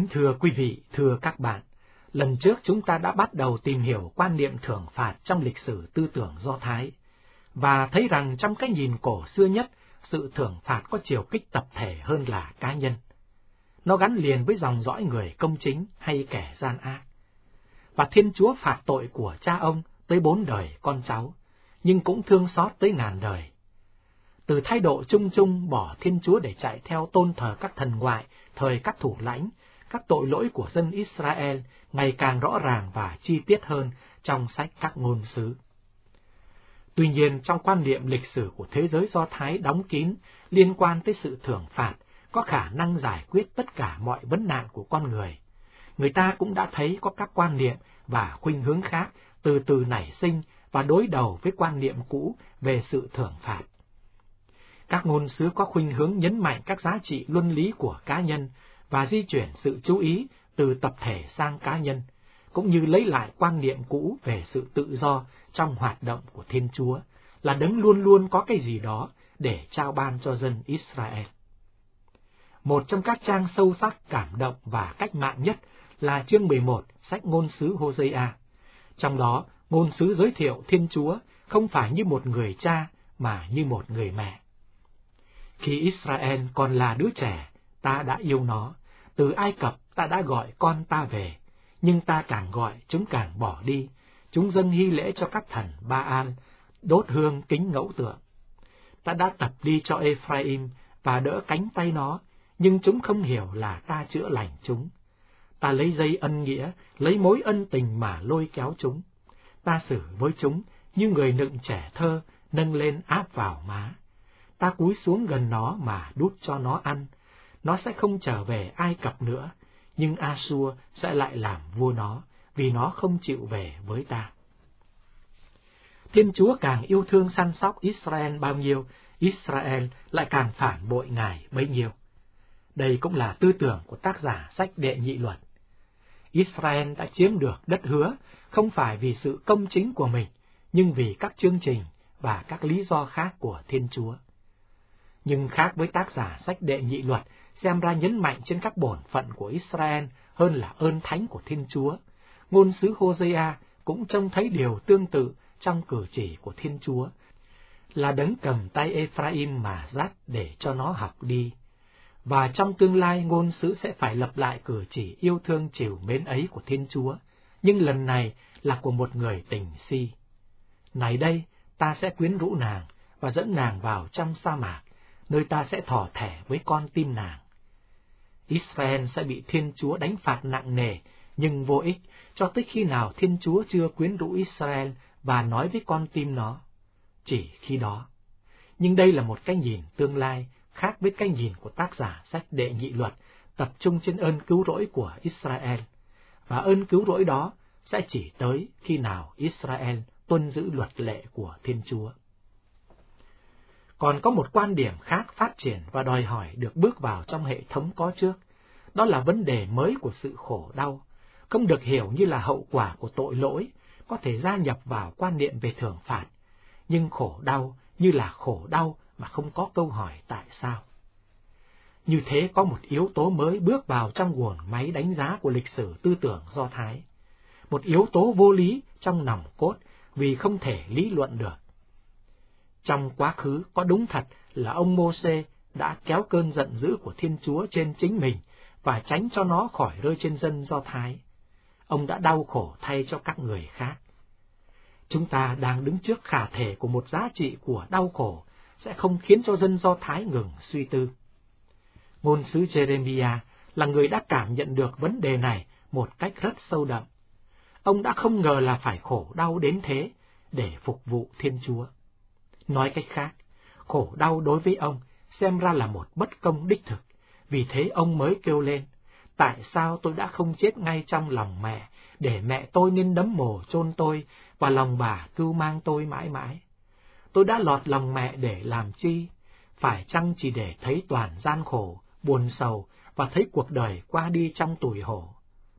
Kính thưa quý vị, thưa các bạn, lần trước chúng ta đã bắt đầu tìm hiểu quan niệm thưởng phạt trong lịch sử tư tưởng Do Thái, và thấy rằng trong cái nhìn cổ xưa nhất, sự thưởng phạt có chiều kích tập thể hơn là cá nhân. Nó gắn liền với dòng dõi người công chính hay kẻ gian ác. Và Thiên Chúa phạt tội của cha ông tới 4 đời con cháu, nhưng cũng thương xót tới ngàn đời. Từ thái độ chung chung bỏ Thiên Chúa để chạy theo tôn thờ các thần ngoại thời các thủ lãnh, các tội lỗi của dân Israel ngày càng rõ ràng và chi tiết hơn trong sách các ngôn sứ. Tuy nhiên, trong quan niệm lịch sử của thế giới Do Thái đóng kín liên quan tới sự thưởng phạt có khả năng giải quyết tất cả mọi vấn nạn của con người, người ta cũng đã thấy có các quan niệm và khuynh hướng khác từ từ nảy sinh và đối đầu với quan niệm cũ về sự thưởng phạt. Các ngôn sứ có khuynh hướng nhấn mạnh các giá trị luân lý của cá nhân và di chuyển sự chú ý từ tập thể sang cá nhân, cũng như lấy lại quan niệm cũ về sự tự do trong hoạt động của Thiên Chúa, là đấng luôn luôn có cái gì đó để trao ban cho dân Israel. Một trong các trang sâu sắc, cảm động và cách mạng nhất là chương 11 sách ngôn sứ Hosea. Trong đó, ngôn sứ giới thiệu Thiên Chúa không phải như một người cha mà như một người mẹ. Khi Israel còn là đứa trẻ, ta đã yêu nó, từ Ai Cập ta đã gọi con ta về, nhưng ta càng gọi chúng càng bỏ đi, chúng dâng hy lễ cho các thần Ba-al, đốt hương kính ngẫu tượng. Ta đã tập đi cho Ephraim và đỡ cánh tay nó, nhưng chúng không hiểu là ta chữa lành chúng. Ta lấy dây ân nghĩa, lấy mối ân tình mà lôi kéo chúng. Ta xử với chúng như người nựng trẻ thơ, nâng lên áp vào má. Ta cúi xuống gần nó mà đút cho nó ăn. Nó sẽ không trở về Ai Cập nữa, nhưng A-xua sẽ lại làm vua nó, vì nó không chịu về với ta. Thiên Chúa càng yêu thương săn sóc Israel bao nhiêu, Israel lại càng phản bội Ngài bấy nhiêu. Đây cũng là tư tưởng của tác giả sách Đệ Nhị Luật. Israel đã chiếm được đất hứa, không phải vì sự công chính của mình, nhưng vì các chương trình và các lý do khác của Thiên Chúa. Nhưng khác với tác giả sách Đệ Nhị Luật, xem ra nhấn mạnh trên các bổn phận của Israel hơn là ơn thánh của Thiên Chúa, ngôn sứ Hosea cũng trông thấy điều tương tự trong cử chỉ của Thiên Chúa, là đấng cầm tay Ephraim mà dắt để cho nó học đi. Và trong tương lai ngôn sứ sẽ phải lập lại cử chỉ yêu thương trìu mến ấy của Thiên Chúa, nhưng lần này là của một người tình si. Này đây, ta sẽ quyến rũ nàng và dẫn nàng vào trong sa mạc, nơi ta sẽ thỏ thẻ với con tim nàng. Israel sẽ bị Thiên Chúa đánh phạt nặng nề, nhưng vô ích, cho tới khi nào Thiên Chúa chưa quyến rũ Israel và nói với con tim nó. Chỉ khi đó. Nhưng đây là một cái nhìn tương lai, khác với cái nhìn của tác giả sách Đệ Nhị Luật, tập trung trên ơn cứu rỗi của Israel. Và ơn cứu rỗi đó sẽ chỉ tới khi nào Israel tuân giữ luật lệ của Thiên Chúa. Còn có một quan điểm khác phát triển và đòi hỏi được bước vào trong hệ thống có trước, đó là vấn đề mới của sự khổ đau, không được hiểu như là hậu quả của tội lỗi, có thể gia nhập vào quan niệm về thưởng phạt, nhưng khổ đau như là khổ đau mà không có câu hỏi tại sao. Như thế có một yếu tố mới bước vào trong guồng máy đánh giá của lịch sử tư tưởng Do Thái, một yếu tố vô lý trong nòng cốt vì không thể lý luận được. Trong quá khứ có đúng thật là ông Mô-sê đã kéo cơn giận dữ của Thiên Chúa trên chính mình và tránh cho nó khỏi rơi trên dân Do Thái. Ông đã đau khổ thay cho các người khác. Chúng ta đang đứng trước khả thể của một giá trị của đau khổ sẽ không khiến cho dân Do Thái ngừng suy tư. Ngôn sứ Jeremiah là người đã cảm nhận được vấn đề này một cách rất sâu đậm. Ông đã không ngờ là phải khổ đau đến thế để phục vụ Thiên Chúa. Nói cách khác, khổ đau đối với ông xem ra là một bất công đích thực, vì thế ông mới kêu lên, tại sao tôi đã không chết ngay trong lòng mẹ, để mẹ tôi nên đấm mồ chôn tôi, và lòng bà cưu mang tôi mãi mãi. Tôi đã lọt lòng mẹ để làm chi, phải chăng chỉ để thấy toàn gian khổ, buồn sầu, và thấy cuộc đời qua đi trong tủi hổ.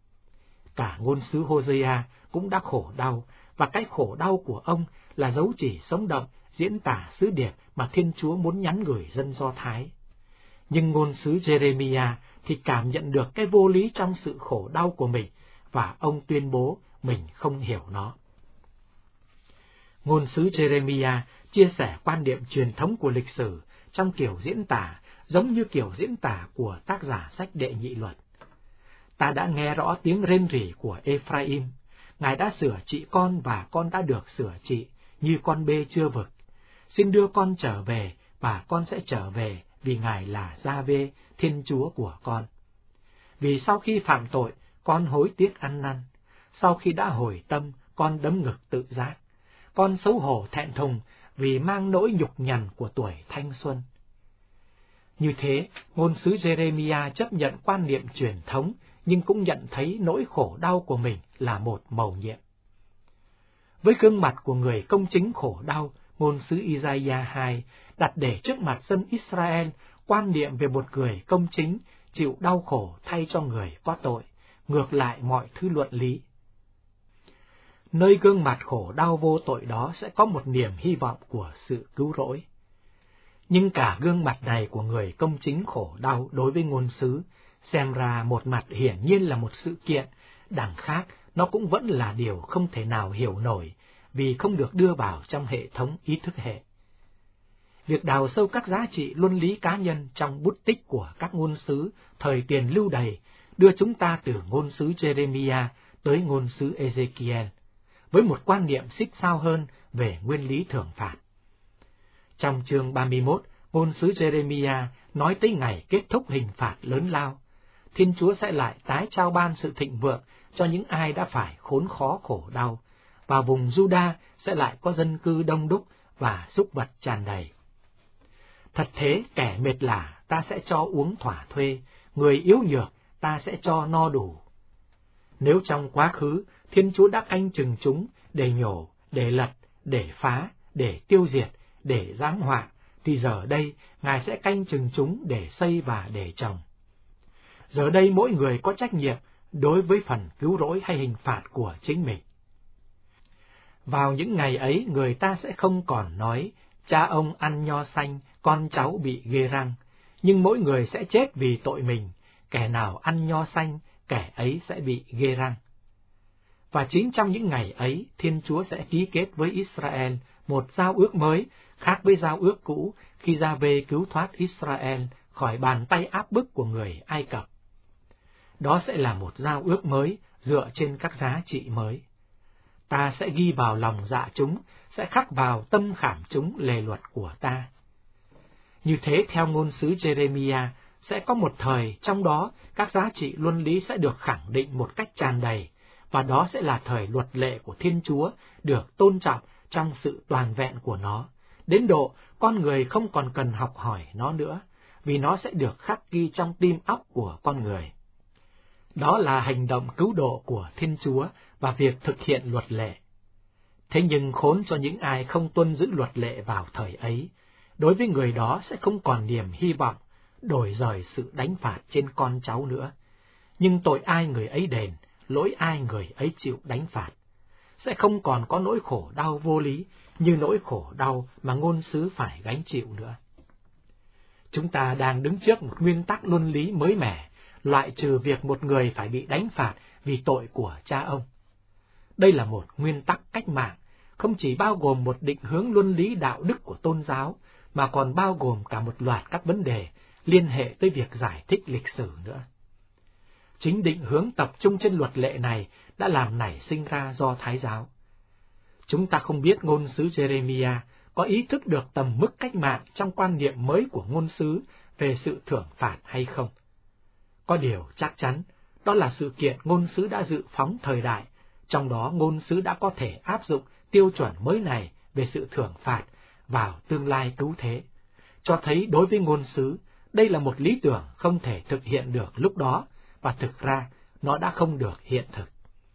Cả ngôn sứ Hosea cũng đã khổ đau, và cái khổ đau của ông là dấu chỉ sống động diễn tả sứ điệp mà Thiên Chúa muốn nhắn gửi dân Do Thái. Nhưng ngôn sứ Jeremiah thì cảm nhận được cái vô lý trong sự khổ đau của mình, và ông tuyên bố mình không hiểu nó. Ngôn sứ Jeremiah chia sẻ quan điểm truyền thống của lịch sử trong kiểu diễn tả giống như kiểu diễn tả của tác giả sách Đệ Nhị Luật. Ta đã nghe rõ tiếng rên rỉ của Ephraim, Ngài đã sửa trị con và con đã được sửa trị, như con bê chưa vực. Xin đưa con trở về, và con sẽ trở về, vì Ngài là Gia-vê, Thiên Chúa của con. Vì sau khi phạm tội, con hối tiếc ăn năn. Sau khi đã hồi tâm, con đấm ngực tự giác. Con xấu hổ thẹn thùng vì mang nỗi nhục nhằn của tuổi thanh xuân. Như thế, ngôn sứ Jeremiah chấp nhận quan niệm truyền thống, nhưng cũng nhận thấy nỗi khổ đau của mình là một mầu nhiệm. Với gương mặt của người công chính khổ đau, ngôn sứ Isaiah 2 đặt để trước mặt dân Israel quan niệm về một người công chính chịu đau khổ thay cho người có tội, ngược lại mọi thứ luận lý. Nơi gương mặt khổ đau vô tội đó sẽ có một niềm hy vọng của sự cứu rỗi. Nhưng cả gương mặt này của người công chính khổ đau đối với ngôn sứ, xem ra một mặt hiển nhiên là một sự kiện, đằng khác nó cũng vẫn là điều không thể nào hiểu nổi, vì không được đưa vào trong hệ thống ý thức hệ. Việc đào sâu các giá trị luân lý cá nhân trong bút tích của các ngôn sứ thời tiền lưu đày đưa chúng ta từ ngôn sứ Jeremiah tới ngôn sứ Ezekiel, với một quan niệm xích sao hơn về nguyên lý thưởng phạt. Trong chương 31, ngôn sứ Jeremiah nói tới ngày kết thúc hình phạt lớn lao. Thiên Chúa sẽ lại tái trao ban sự thịnh vượng cho những ai đã phải khốn khó khổ đau, và vùng Juda sẽ lại có dân cư đông đúc và súc vật tràn đầy. Thật thế, kẻ mệt lả ta sẽ cho uống thỏa thuê, người yếu nhược ta sẽ cho no đủ. Nếu trong quá khứ Thiên Chúa đã canh chừng chúng để nhổ, để lật, để phá, để tiêu diệt, để giáng họa, thì giờ đây Ngài sẽ canh chừng chúng để xây và để trồng. Giờ đây mỗi người có trách nhiệm đối với phần cứu rỗi hay hình phạt của chính mình. Vào những ngày ấy, người ta sẽ không còn nói, cha ông ăn nho xanh, con cháu bị ghê răng, nhưng mỗi người sẽ chết vì tội mình, kẻ nào ăn nho xanh, kẻ ấy sẽ bị ghê răng. Và chính trong những ngày ấy, Thiên Chúa sẽ ký kết với Israel một giao ước mới, khác với giao ước cũ khi Gia-vê cứu thoát Israel khỏi bàn tay áp bức của người Ai Cập. Đó sẽ là một giao ước mới dựa trên các giá trị mới. Ta sẽ ghi vào lòng dạ chúng, sẽ khắc vào tâm khảm chúng lề luật của ta. Như thế, theo ngôn sứ Jeremiah, sẽ có một thời trong đó các giá trị luân lý sẽ được khẳng định một cách tràn đầy, và đó sẽ là thời luật lệ của Thiên Chúa được tôn trọng trong sự toàn vẹn của nó, đến độ con người không còn cần học hỏi nó nữa, vì nó sẽ được khắc ghi trong tim óc của con người. Đó là hành động cứu độ của Thiên Chúa và việc thực hiện luật lệ. Thế nhưng khốn cho những ai không tuân giữ luật lệ vào thời ấy, đối với người đó sẽ không còn niềm hy vọng đổi dời sự đánh phạt trên con cháu nữa. Nhưng tội ai người ấy đền, lỗi ai người ấy chịu đánh phạt. Sẽ không còn có nỗi khổ đau vô lý như nỗi khổ đau mà ngôn sứ phải gánh chịu nữa. Chúng ta đang đứng trước một nguyên tắc luân lý mới mẻ, loại trừ việc một người phải bị đánh phạt vì tội của cha ông. Đây là một nguyên tắc cách mạng, không chỉ bao gồm một định hướng luân lý đạo đức của tôn giáo, mà còn bao gồm cả một loạt các vấn đề liên hệ tới việc giải thích lịch sử nữa. Chính định hướng tập trung trên luật lệ này đã làm nảy sinh ra Do Thái giáo. Chúng ta không biết ngôn sứ Jeremiah có ý thức được tầm mức cách mạng trong quan niệm mới của ngôn sứ về sự thưởng phạt hay không. Có điều chắc chắn, đó là sự kiện ngôn sứ đã dự phóng thời đại, trong đó ngôn sứ đã có thể áp dụng tiêu chuẩn mới này về sự thưởng phạt vào tương lai cứu thế, cho thấy đối với ngôn sứ, đây là một lý tưởng không thể thực hiện được lúc đó, và thực ra nó đã không được hiện thực.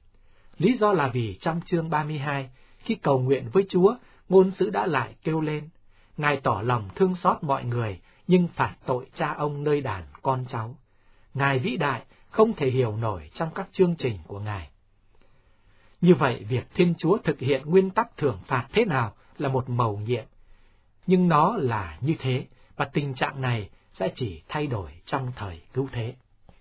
Lý do là vì trong chương 32, khi cầu nguyện với Chúa, ngôn sứ đã lại kêu lên, Ngài tỏ lòng thương xót mọi người, nhưng phạt tội cha ông nơi đàn con cháu. Ngài vĩ đại, không thể hiểu nổi trong các chương trình của Ngài. Như vậy, việc Thiên Chúa thực hiện nguyên tắc thưởng phạt thế nào là một mầu nhiệm. Nhưng nó là như thế, và tình trạng này sẽ chỉ thay đổi trong thời cứu thế.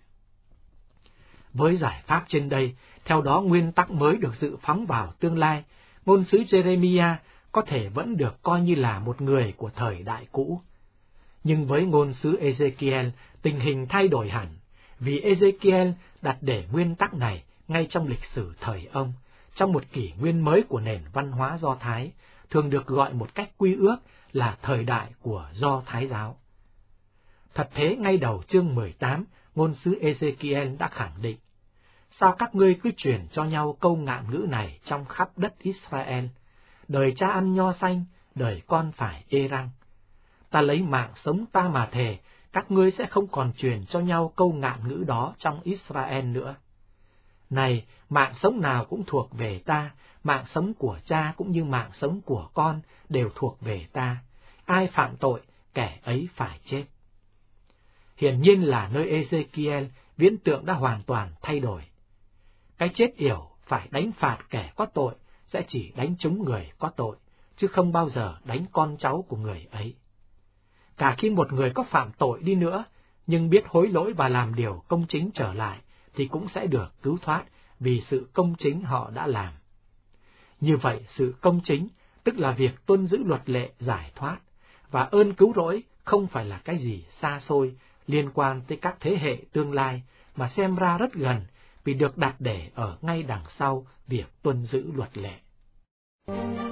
Với giải pháp trên đây, theo đó nguyên tắc mới được dự phóng vào tương lai, ngôn sứ Jeremiah có thể vẫn được coi như là một người của thời đại cũ. Nhưng với ngôn sứ Ezekiel, tình hình thay đổi hẳn, vì Ezekiel đặt để nguyên tắc này ngay trong lịch sử thời ông, trong một kỷ nguyên mới của nền văn hóa Do Thái, thường được gọi một cách quy ước là thời đại của Do Thái giáo. Thật thế, ngay đầu chương 18, ngôn sứ Ezekiel đã khẳng định: sao các ngươi cứ truyền cho nhau câu ngạn ngữ này trong khắp đất Israel? Đời cha ăn nho xanh, đời con phải ê răng. Ta lấy mạng sống ta mà thề, các ngươi sẽ không còn truyền cho nhau câu ngạn ngữ đó trong Israel nữa. Này, mạng sống nào cũng thuộc về ta, mạng sống của cha cũng như mạng sống của con đều thuộc về ta. Ai phạm tội, kẻ ấy phải chết. Hiển nhiên là nơi Ezekiel, viễn tượng đã hoàn toàn thay đổi. Cái chết yểu phải đánh phạt kẻ có tội sẽ chỉ đánh trúng người có tội, chứ không bao giờ đánh con cháu của người ấy. Cả khi một người có phạm tội đi nữa, nhưng biết hối lỗi và làm điều công chính trở lại, thì cũng sẽ được cứu thoát vì sự công chính họ đã làm. Như vậy, sự công chính, tức là việc tuân giữ luật lệ giải thoát, và ơn cứu rỗi không phải là cái gì xa xôi, liên quan tới các thế hệ tương lai, mà xem ra rất gần, vì được đặt để ở ngay đằng sau việc tuân giữ luật lệ.